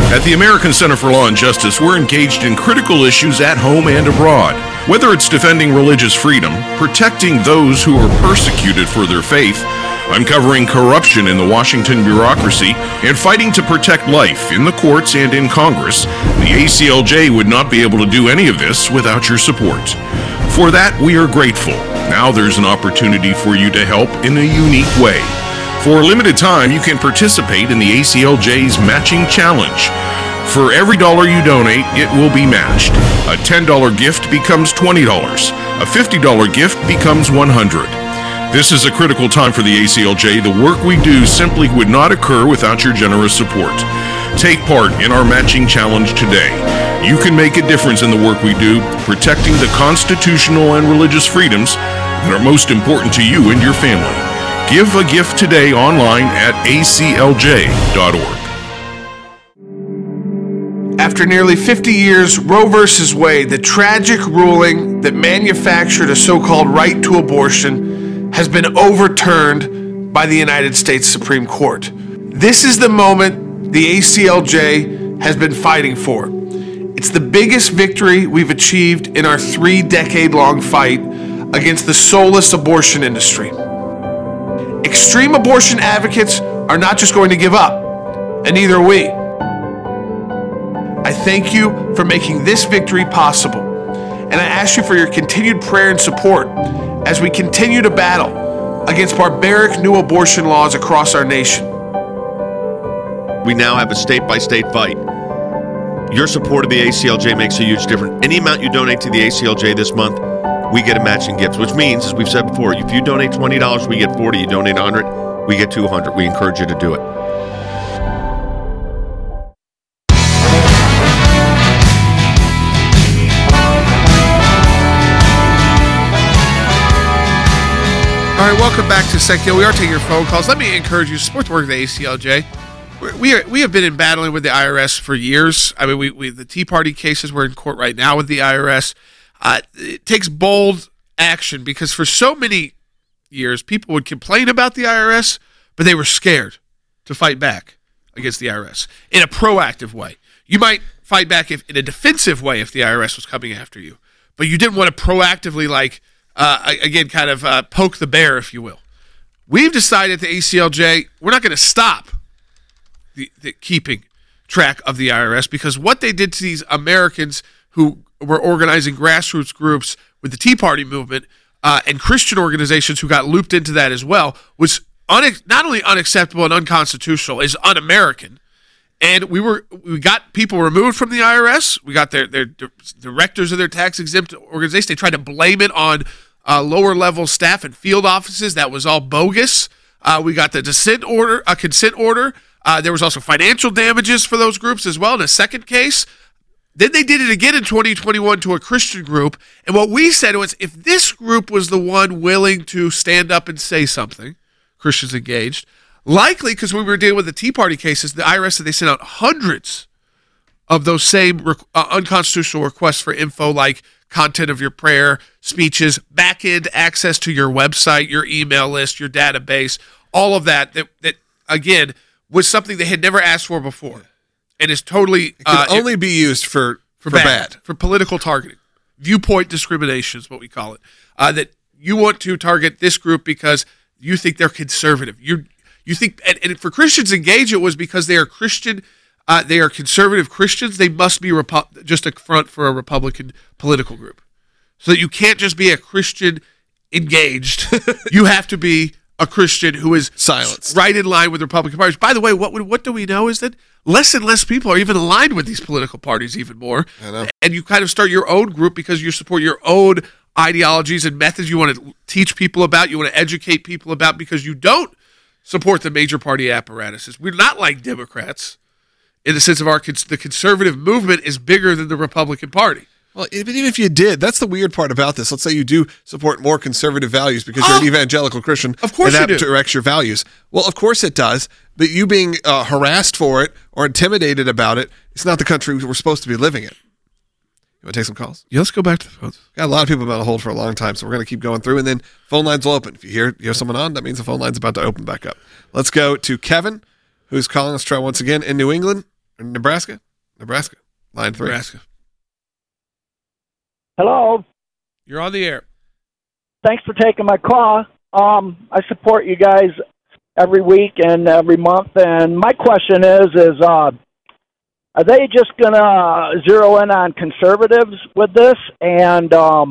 At the American Center for Law and Justice, we're engaged in critical issues at home and abroad. Whether it's defending religious freedom, protecting those who are persecuted for their faith, uncovering corruption in the Washington bureaucracy, and fighting to protect life in the courts and in Congress, the ACLJ would not be able to do any of this without your support. For that, we are grateful. Now there's an opportunity for you to help in a unique way. For a limited time, you can participate in the ACLJ's Matching Challenge. For every dollar you donate, it will be matched. A $10 gift becomes $20. A $50 gift becomes $100. This is a critical time for the ACLJ. The work we do simply would not occur without your generous support. Take part in our Matching Challenge today. You can make a difference in the work we do, protecting the constitutional and religious freedoms that are most important to you and your family. Give a gift today online at aclj.org. After nearly 50 years, Roe v. Wade, the tragic ruling that manufactured a so-called right to abortion, has been overturned by the United States Supreme Court. This is the moment the ACLJ has been fighting for. It's the biggest victory we've achieved in our 3-decade-long fight against the soulless abortion industry. Extreme abortion advocates are not just going to give up, and neither are we. I thank you for making this victory possible, and I ask you for your continued prayer and support as we continue to battle against barbaric new abortion laws across our nation. We now have a state-by-state fight. Your support of the ACLJ makes a huge difference. Any amount you donate to the ACLJ this month, we get a matching gift, which means, as we've said before, if you donate $20, we get $40. You donate $100, we get $200. We encourage you to do it. All right, welcome back to Secular. We are taking your phone calls. Let me encourage you to support the work of the ACLJ. We have been in battling with the IRS for years. I mean, we the Tea Party cases, we're in court right now with the IRS. It takes bold action because for so many years, people would complain about the IRS, but they were scared to fight back against the IRS in a proactive way. You might fight back in a defensive way if the IRS was coming after you, but you didn't want to proactively, poke the bear, if you will. We've decided at the ACLJ, we're not going to stop the keeping track of the IRS because what they did to these Americans who were organizing grassroots groups with the Tea Party movement and Christian organizations who got looped into that as well was not only unacceptable and unconstitutional, is un-American. And we got people removed from the IRS. We got their directors of their tax-exempt organization. They tried to blame it on lower-level staff and field offices. That was all bogus. We got the consent order. There was also financial damages for those groups as well in a second case. Then they did it again in 2021 to a Christian group. And what we said was, if this group was the one willing to stand up and say something, Christians engaged, likely because we were dealing with the Tea Party cases, the IRS said they sent out hundreds of those same unconstitutional requests for info like content of your prayer, speeches, back-end access to your website, your email list, your database, all of that again, was something they had never asked for before. And is totally... It can only be used for bad. For political targeting. Viewpoint discrimination is what we call it. That you want to target this group because you think they're conservative. You think, and for Christians engaged, it was because they are Christian, they are conservative Christians. They must be just a front for a Republican political group. So that you can't just be a Christian engaged. You have to be a Christian who is silenced, right in line with the Republican parties. By the way, what do we know is that less and less people are even aligned with these political parties even more. I know. And you kind of start your own group because you support your own ideologies and methods you want to teach people about, you want to educate people about, because you don't support the major party apparatuses. We're not like Democrats in the sense of the conservative movement is bigger than the Republican Party. Well, even if you did, that's the weird part about this. Let's say you do support more conservative values because you're an evangelical Christian. Of course and you that do. directs your values. Well, of course it does. But you being harassed for it or intimidated about it, it's not the country we're supposed to be living in. You want to take some calls? Yeah, let's go back to the phones. Got a lot of people on hold for a long time, so we're going to keep going through, and then phone lines will open. If you hear someone on, that means the phone line's about to open back up. Let's go to Kevin, who's calling us. Try once again in New England. Nebraska? Nebraska. Line 3. Nebraska. Hello. You're on the air. Thanks for taking my call. I support you guys every week and every month. And my question is are they just going to zero in on conservatives with this? And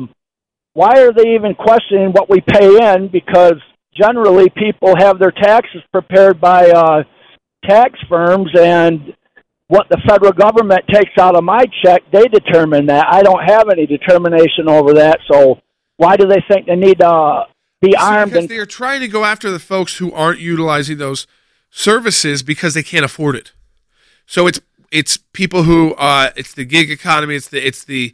why are they even questioning what we pay in? Because generally people have their taxes prepared by tax firms, and what the federal government takes out of my check, they determine that. I don't have any determination over that. So why do they think they need to be armed? Because they're trying to go after the folks who aren't utilizing those services because they can't afford it. So it's people who it's the gig economy. It's the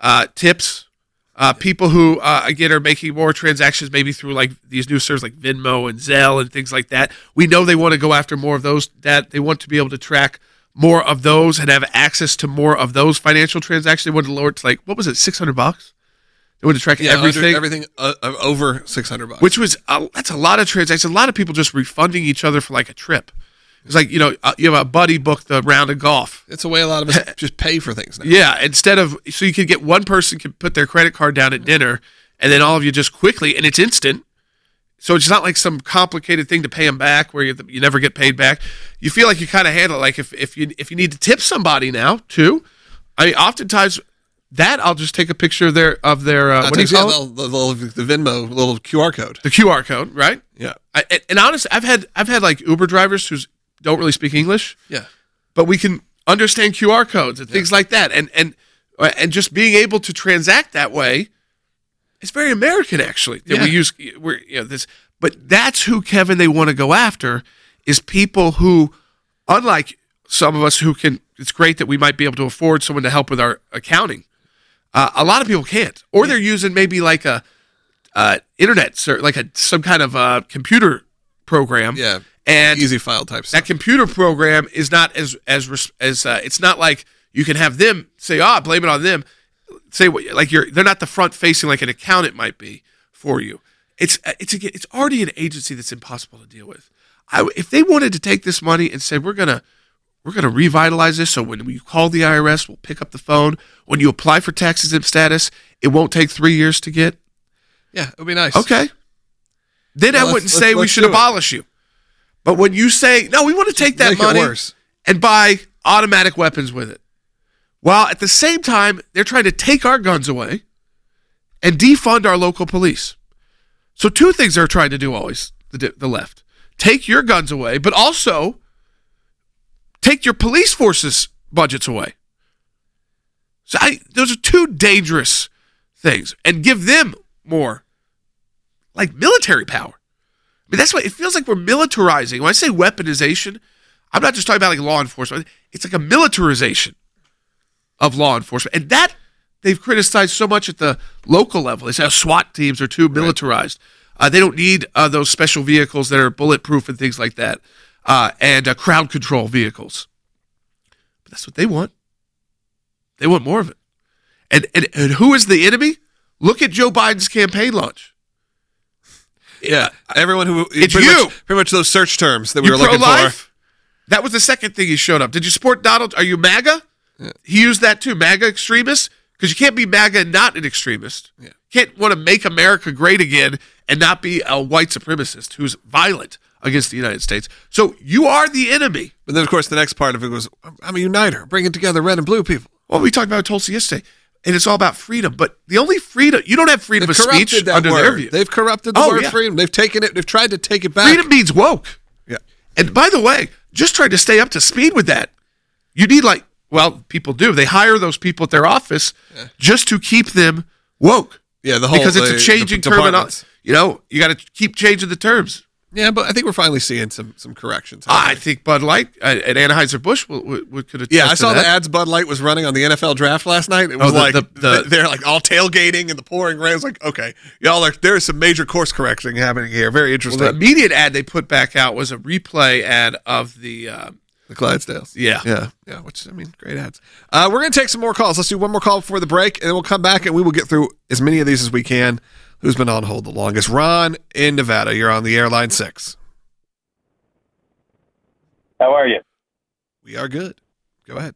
tips. People who again are making more transactions, maybe through like these new services like Venmo and Zelle and things like that. We know they want to go after more of those. That they want to be able to track more of those and have access to more of those financial transactions. They want to lower it to like, what was it, $600? They want to track everything. Everything over $600. Which was that's a lot of transactions. A lot of people just refunding each other for like a trip. It's like, you have a buddy book the round of golf. It's a way a lot of us just pay for things now. Yeah, so you can get one person can put their credit card down at dinner, and then all of you just quickly, and it's instant. So it's not like some complicated thing to pay them back where you never get paid back. You feel like you kind of handle it. Like if you need to tip somebody now too, I mean, oftentimes that I'll just take a picture of their what do you call it? The Venmo little QR code. The QR code, right? Yeah. And honestly, I've had like Uber drivers who don't really speak English. Yeah. But we can understand QR codes and things like that, and just being able to transact that way. It's very American, actually, that we use this. But that's who, Kevin, they want to go after, is people who, unlike some of us who can, it's great that we might be able to afford someone to help with our accounting. A lot of people can't. Or they're using maybe like a internet, like some kind of computer program. Yeah, and easy file type stuff. That computer program is not as it's not like you can have them say, blame it on them. Say like they're not the front facing like an accountant might be for you. It's already an agency that's impossible to deal with. If they wanted to take this money and say we're gonna revitalize this, so when you call the IRS, we'll pick up the phone. When you apply for tax exempt status, it won't take 3 years to get. Yeah, it would be nice. Okay. Then I wouldn't say we should abolish you. But when you say no, we want to take that money and buy automatic weapons with it. While at the same time, they're trying to take our guns away and defund our local police. So two things they're trying to do always, the left. Take your guns away, but also take your police forces' budgets away. So those are two dangerous things. And give them more, like military power. I mean, that's why it feels like we're militarizing. When I say weaponization, I'm not just talking about like law enforcement. It's like a militarization of law enforcement. And that they've criticized so much at the local level. They say SWAT teams are too militarized. They don't need those special vehicles that are bulletproof and things like that, and crowd control vehicles. But that's what they want. They want more of it. And who is the enemy? Look at Joe Biden's campaign launch. Yeah, everyone who it's pretty much those search terms that we were looking for. That was the second thing he showed up. Did you support Donald? Are you MAGA? Yeah. He used that too, MAGA extremist, because you can't be MAGA and not an extremist. Yeah. Can't want to make America great again and not be a white supremacist who's violent against the United States. So you are the enemy. But then, of course, the next part of it was, I'm a uniter, bringing together red and blue people. Well, we talked about Tulsa yesterday, and it's all about freedom. But the only freedom, you don't have freedom of speech under their view. They've corrupted the word freedom. They've taken it, they've tried to take it back. Freedom means woke. Yeah. And by the way, just try to stay up to speed with that. You need people do. They hire those people at their office just to keep them woke. Yeah, because it's a changing term. You got to keep changing the terms. Yeah, but I think we're finally seeing some corrections. I think Bud Light and Anheuser-Busch could have. Yeah, I saw the ads Bud Light was running on the NFL draft last night. It was they're like all tailgating in the pouring rain. It's like, okay, there's some major course correction happening here. Very interesting. Well, the immediate ad they put back out was a replay ad of the Clydesdales. Yeah. Which, great ads. We're going to take some more calls. Let's do one more call before the break, and then we'll come back and we will get through as many of these as we can. Who's been on hold the longest? Ron in Nevada. You're on the air, line 6. How are you? We are good. Go ahead.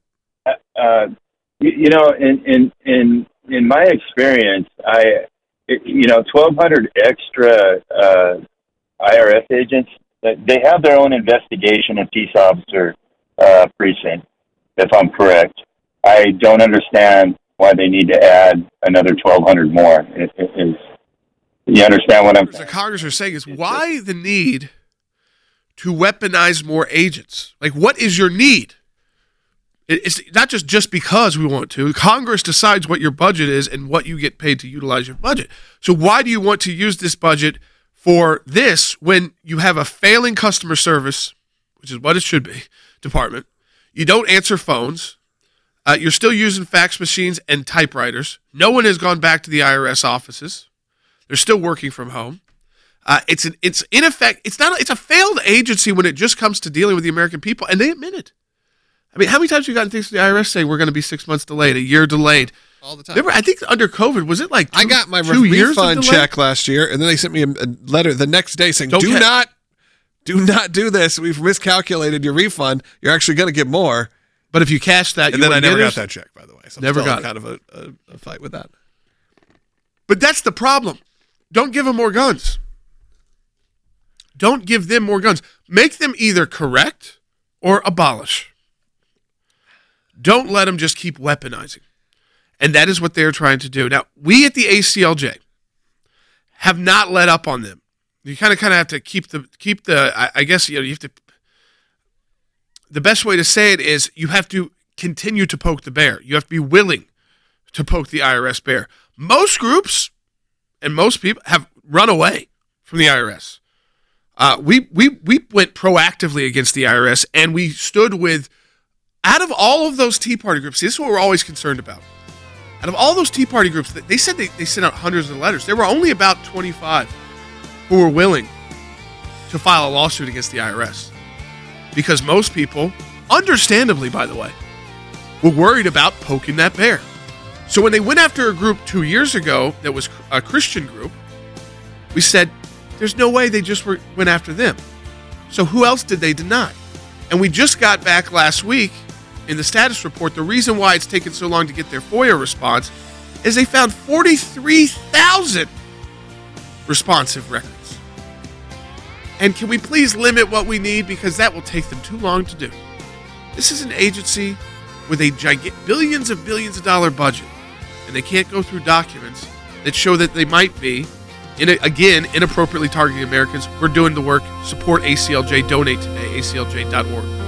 In my experience, 1,200 extra IRS agents, they have their own investigation and peace officer precinct, if I'm correct. I don't understand why they need to add another 1,200 more. You understand what I'm saying? The Congress are saying is, why the need to weaponize more agents? Like, what is your need? It's not just because we want to. Congress decides what your budget is and what you get paid to utilize your budget. So why do you want to use this budget for this when you have a failing customer service, which is what it should be, department? You don't answer phones. You're still using fax machines and typewriters. No one has gone back to the IRS offices. They're still working from home. It's in effect, it's a failed agency when it just comes to dealing with the American people, and they admit it. I mean, how many times have you gotten things from the IRS saying we're going to be 6 months delayed, a year delayed? All the time. I think under COVID, was it like I got my 2 years refund check last year, and then they sent me a letter the next day saying, do not do this. We've miscalculated your refund. You're actually going to get more. But if you cash that, and then I never got that check, by the way. So never got kind of a fight with that. But that's the problem. Don't give them more guns. Don't give them more guns. Make them either correct or abolish. Don't let them just keep weaponizing. And that is what they're trying to do. Now, we at the ACLJ have not let up on them. You kind of have to keep the I guess, you have to, the best way to say it is you have to continue to poke the bear. You have to be willing to poke the IRS bear. Most groups and most people have run away from the IRS. We went proactively against the IRS, and we stood with, out of all of those Tea Party groups, this is what we're always concerned about. Out of all those Tea Party groups, they said they sent out hundreds of letters. There were only about 25 who were willing to file a lawsuit against the IRS. Because most people, understandably, by the way, were worried about poking that bear. So when they went after a group 2 years ago that was a Christian group, we said, there's no way they just went after them. So who else did they deny? And we just got back last week in the status report, the reason why it's taken so long to get their FOIA response is they found 43,000 responsive records. And can we please limit what we need, because that will take them too long to do. This is an agency with a billions of dollar budget, and they can't go through documents that show that they might be, inappropriately targeting Americans. We're doing the work. Support ACLJ. Donate today. ACLJ.org.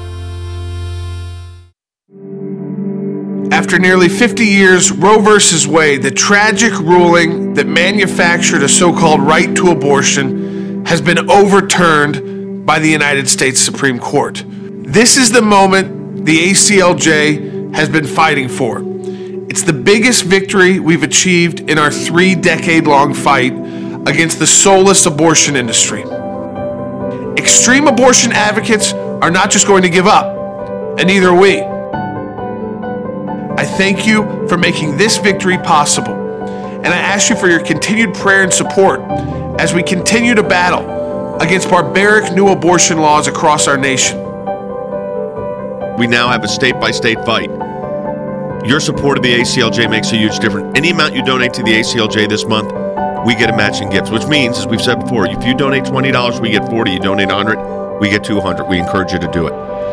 After nearly 50 years, Roe v. Wade, the tragic ruling that manufactured a so-called right to abortion, has been overturned by the United States Supreme Court. This is the moment the ACLJ has been fighting for. It's the biggest victory we've achieved in our 3-decade-long fight against the soulless abortion industry. Extreme abortion advocates are not just going to give up, and neither are we. I thank you for making this victory possible, and I ask you for your continued prayer and support as we continue to battle against barbaric new abortion laws across our nation. We now have a state-by-state fight. Your support of the ACLJ makes a huge difference. Any amount you donate to the ACLJ this month, we get a matching gift, which means, as we've said before, if you donate $20, we get $40. You donate $100, we get $200. We encourage you to do it.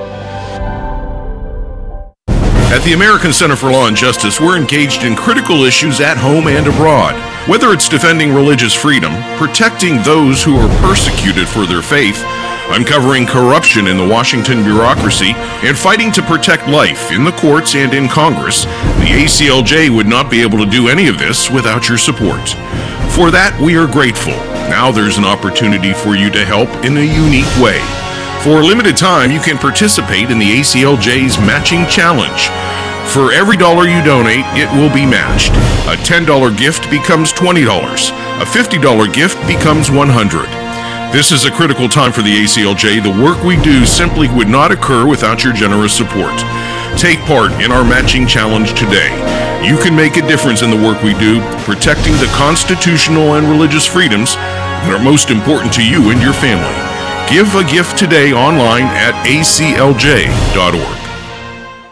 At the American Center for Law and Justice, we're engaged in critical issues at home and abroad. Whether it's defending religious freedom, protecting those who are persecuted for their faith, uncovering corruption in the Washington bureaucracy, and fighting to protect life in the courts and in Congress, the ACLJ would not be able to do any of this without your support. For that, we are grateful. Now there's an opportunity for you to help in a unique way. For a limited time, you can participate in the ACLJ's Matching Challenge. For every dollar you donate, it will be matched. A $10 gift becomes $20. A $50 gift becomes $100. This is a critical time for the ACLJ. The work we do simply would not occur without your generous support. Take part in our Matching Challenge today. You can make a difference in the work we do, protecting the constitutional and religious freedoms that are most important to you and your family. Give a gift today online at aclj.org.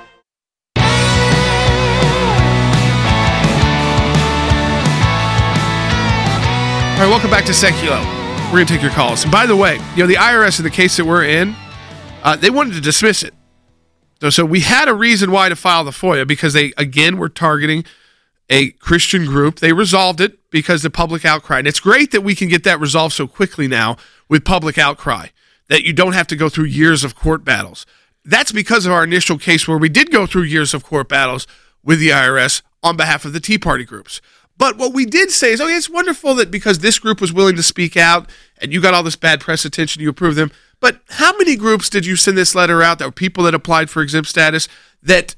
All right, welcome back to Seculo. We're going to take your calls. And by the way, the IRS in the case that we're in, they wanted to dismiss it. So we had a reason why to file the FOIA because they, again, were targeting a Christian group. They resolved it because the public outcry. And it's great that we can get that resolved so quickly now with public outcry, that you don't have to go through years of court battles. That's because of our initial case where we did go through years of court battles with the IRS on behalf of the Tea Party groups. But what we did say is, it's wonderful that because this group was willing to speak out and you got all this bad press attention, you approved them. But how many groups did you send this letter out that were people that applied for exempt status that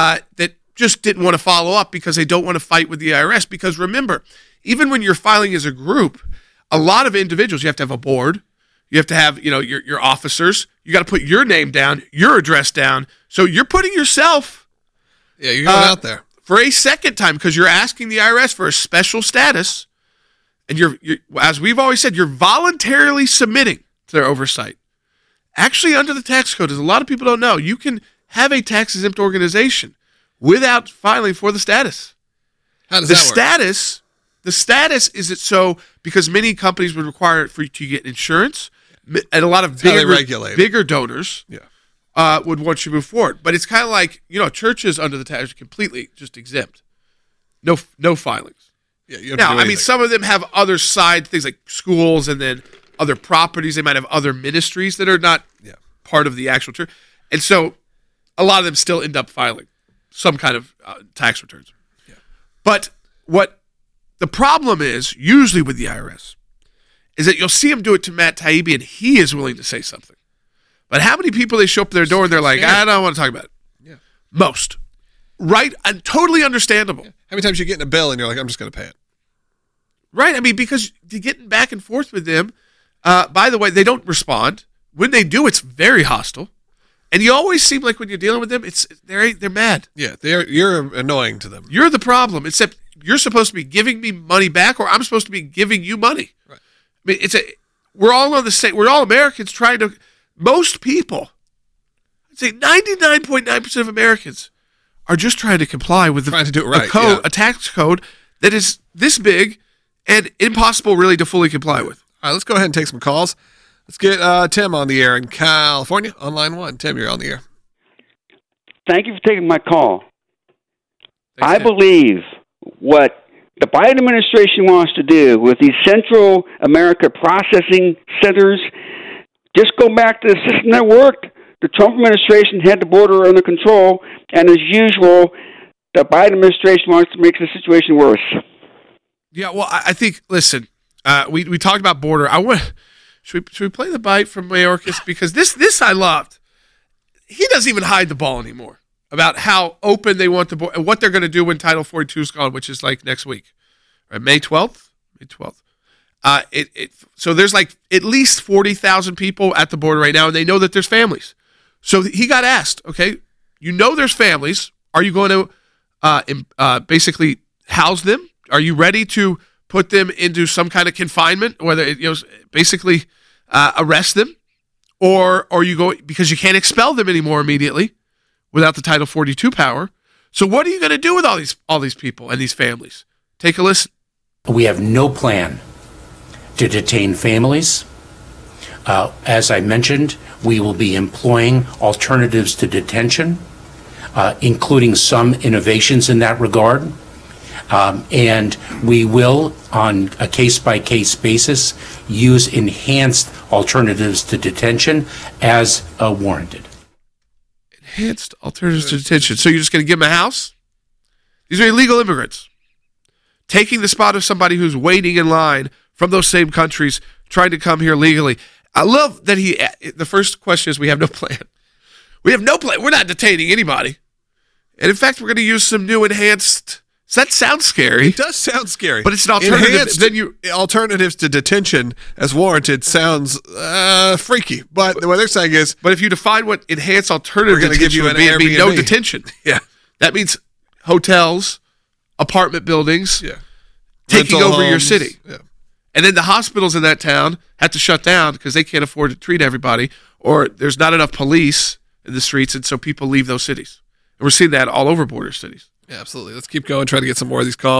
just didn't want to follow up because they don't want to fight with the IRS? Because remember, even when you're filing as a group, a lot of individuals, you have to have a board, you have to have your officers, you got to put your name down, your address down. So you're putting yourself you're going out there for a second time because you're asking the IRS for a special status, and you're as we've always said, you're voluntarily submitting to their oversight. Actually, under the tax code, as a lot of people don't know, you can have a tax-exempt organization without filing for the status. How does that work? The status is it so because many companies would require it for you to get insurance, and a lot of bigger donors would want you to move forward. But it's kind of like, churches under the tax are completely just exempt. No filings. Yeah, you don't have to do some of them have other side things like schools and then other properties. They might have other ministries that are not part of the actual church. And so a lot of them still end up filing some kind of tax returns. Yeah. But what the problem is, usually with the IRS, is that you'll see them do it to Matt Taibbi and he is willing to say something. But how many people they show up at their door and they're like, I don't want to talk about it? Yeah. Most. Right? And totally understandable. Yeah. How many times you get in a bill and you're like, I'm just going to pay it? Right. Because you're getting back and forth with them. By the way, they don't respond. When they do, it's very hostile. And you always seem like when you're dealing with them, they're mad. Yeah, you're annoying to them. You're the problem, except you're supposed to be giving me money back, or I'm supposed to be giving you money. Right. I mean, we're all on the same. We're all Americans trying to. Most people, I'd say 99.9% of Americans, are just trying to comply with trying to do it right, a tax code that is this big and impossible, really, to fully comply with. All right, let's go ahead and take some calls. Let's get Tim on the air in California on line 1. Tim, you're on the air. Thank you for taking my call. Thanks, I believe what the Biden administration wants to do with these Central America processing centers, just go back to the system that worked. The Trump administration had the border under control, and as usual, the Biden administration wants to make the situation worse. Yeah, well, I think, listen, we talked about border. Should we play the bite from Mayorkas? Because this I loved. He doesn't even hide the ball anymore about how open they want the border and what they're going to do when Title 42 is gone, which is like next week, right? May 12th. So there's like at least 40,000 people at the border right now, and they know that there's families. So he got asked, okay, there's families. Are you going to basically house them? Are you ready to put them into some kind of confinement, whether basically arrest them, or are you going because you can't expel them anymore immediately without the Title 42 power? So what are you going to do with all these people and these families? Take a listen. We have no plan to detain families. As I mentioned, we will be employing alternatives to detention, including some innovations in that regard. And we will, on a case-by-case basis, use enhanced alternatives to detention as warranted. Enhanced alternatives to detention. So you're just going to give them a house? These are illegal immigrants taking the spot of somebody who's waiting in line from those same countries trying to come here legally. I love that the first question is we have no plan. We have no plan. We're not detaining anybody. And in fact, we're going to use some new enhanced. So that sounds scary. It does sound scary. But it's an alternative. Alternatives to detention as warranted sounds freaky. But what they're saying is... But if you define what enhanced alternative we're going to give you an Airbnb. It'd be no detention. Yeah. That means hotels, apartment buildings, taking Rental over your homes. city. Yeah. And then the hospitals in that town have to shut down because they can't afford to treat everybody, or there's not enough police in the streets, and so people leave those cities. And we're seeing that all over border cities. Yeah, absolutely. Let's keep going, try to get some more of these calls.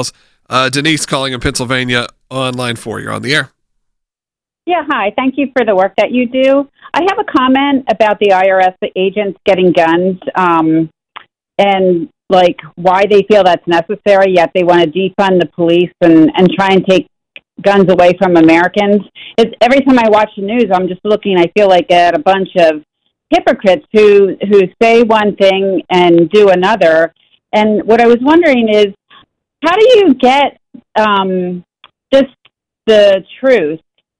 Denise calling in Pennsylvania on line 4. You're on the air. Yeah, hi. Thank you for the work that you do. I have a comment about the IRS agents getting guns and like why they feel that's necessary, yet they want to defund the police and try and take guns away from Americans. Every time I watch the news, I'm just looking, I feel like at a bunch of hypocrites who say one thing and do another. And what I was wondering is, how do you get just the truth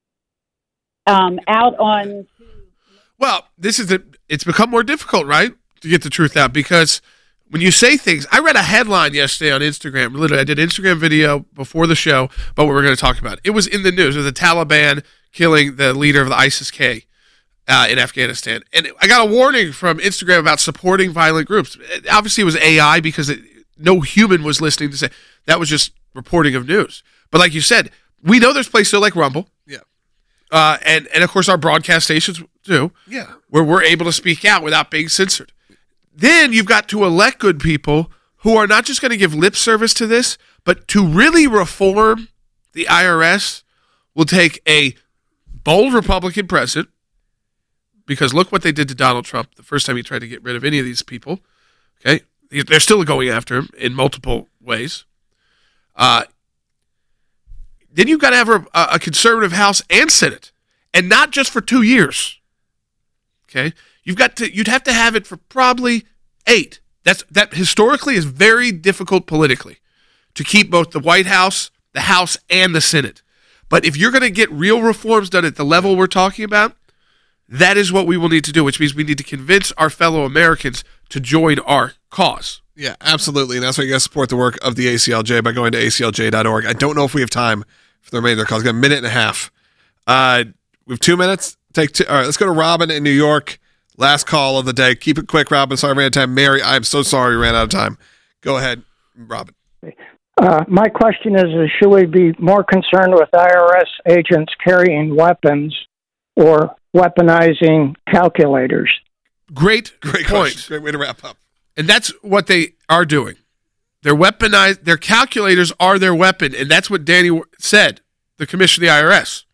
out on... Well, it's become more difficult, right, to get the truth out, because when you say things, I read a headline yesterday on Instagram. Literally, I did an Instagram video before the show about what we're going to talk about. It was in the news. It was the Taliban killing the leader of the ISIS-K in Afghanistan. And I got a warning from Instagram about supporting violent groups. Obviously, it was AI because no human was listening to say. That was just reporting of news. But like you said, we know there's places like Rumble. Yeah. And of course, our broadcast stations too. Yeah. Where we're able to speak out without being censored. Then you've got to elect good people who are not just going to give lip service to this, but to really reform the IRS will take a bold Republican president, because look what they did to Donald Trump the first time he tried to get rid of any of these people. Okay, they're still going after him in multiple ways. Then you've got to have a conservative House and Senate, and not just for 2 years. Okay, you'd have to have it for probably 8. That historically is very difficult politically to keep both the White House, the House, and the Senate. But if you're going to get real reforms done at the level we're talking about, that is what we will need to do, which means we need to convince our fellow Americans to join our cause. Yeah, absolutely. And that's why you guys support the work of the ACLJ by going to aclj.org. I don't know if we have time for the remainder of the calls. We've got a minute and a half. We have 2 minutes. Take 2. All right, let's go to Robin in New York. Last call of the day. Keep it quick, Robin. Sorry, I ran out of time. Mary, I'm so sorry we ran out of time. Go ahead, Robin. My question is, should we be more concerned with IRS agents carrying weapons or weaponizing calculators? Great point. Question. Great way to wrap up. And that's what they are doing. They're weaponized. Their calculators are their weapon, and that's what Danny said, the commissioner of the IRS.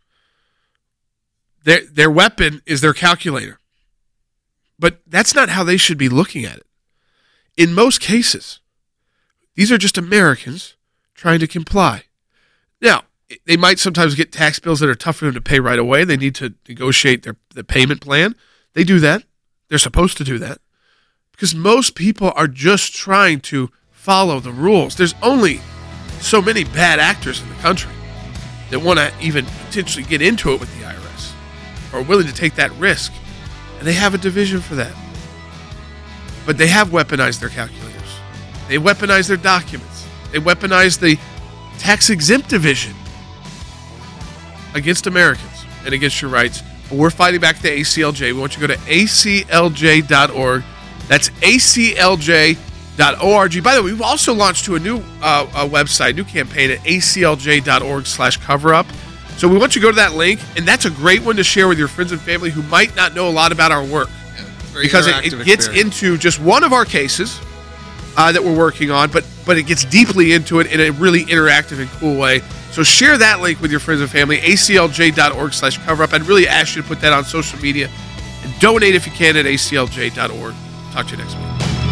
Their weapon is their calculator. But that's not how they should be looking at it. In most cases, these are just Americans trying to comply. Now, they might sometimes get tax bills that are tough for them to pay right away. They need to negotiate the payment plan. They do that. They're supposed to do that. Because most people are just trying to follow the rules. There's only so many bad actors in the country that want to even potentially get into it with the IRS or are willing to take that risk. And they have a division for that. But they have weaponized their calculators. They weaponize their documents. They weaponize the tax-exempt division against Americans and against your rights. But we're fighting back the ACLJ. We want you to go to aclj.org. That's aclj.org. By the way, we've also launched to a new website, new campaign at aclj.org/coverup. So we want you to go to that link, and that's a great one to share with your friends and family who might not know a lot about our work. Because it gets into just one of our cases that we're working on, but it gets deeply into it in a really interactive and cool way. So share that link with your friends and family, aclj.org/coverup. I'd really ask you to put that on social media and donate if you can at aclj.org. Talk to you next week.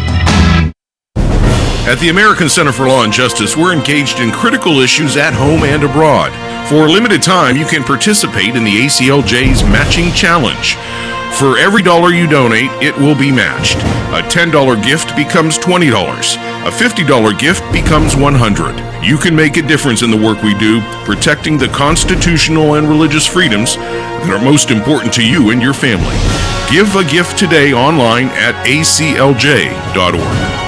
At the American Center for Law and Justice, we're engaged in critical issues at home and abroad. For a limited time, you can participate in the ACLJ's Matching Challenge. For every $1 you donate, it will be matched. A $10 gift becomes $20. A $50 gift becomes $100. You can make a difference in the work we do, protecting the constitutional and religious freedoms that are most important to you and your family. Give a gift today online at aclj.org.